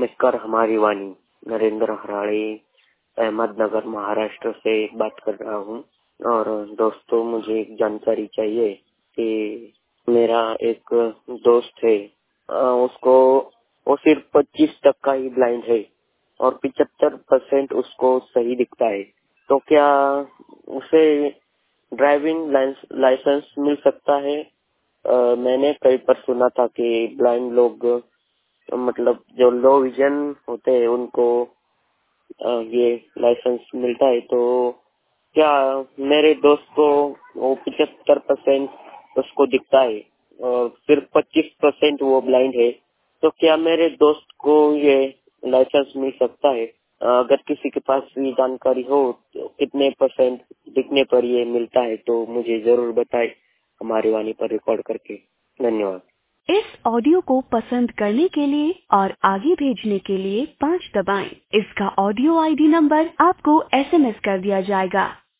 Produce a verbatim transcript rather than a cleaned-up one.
नमस्कार। हमारी वाणी नरेंद्र हराड़ी अहमदनगर महाराष्ट्र से बात कर रहा हूँ। और दोस्तों, मुझे एक जानकारी चाहिए कि मेरा एक दोस्त है, अ, उसको वो सिर्फ पच्चीस टक्का ही ब्लाइंड है और पचहत्तर परसेंट उसको सही दिखता है। तो क्या उसे ड्राइविंग लाइसेंस मिल सकता है? आ, मैंने कहीं पर सुना था कि ब्लाइंड लोग, मतलब जो लो विजन होते हैं, उनको आ, ये लाइसेंस मिलता है। तो क्या मेरे दोस्त को वो पचहत्तर परसेंट उसको दिखता है और सिर्फ पच्चीस परसेंट वो ब्लाइंड है, तो क्या मेरे दोस्त को ये लाइसेंस मिल सकता है? अगर किसी के पास ये जानकारी हो तो कितने परसेंट दिखने पर ये मिलता है तो मुझे जरूर बताएं हमारी वाणी पर रिकॉर्ड करके। धन्यवाद। इस ऑडियो को पसंद करने के लिए और आगे भेजने के लिए पाँच दबाएं। इसका ऑडियो आईडी नंबर आपको एसएमएस कर दिया जाएगा।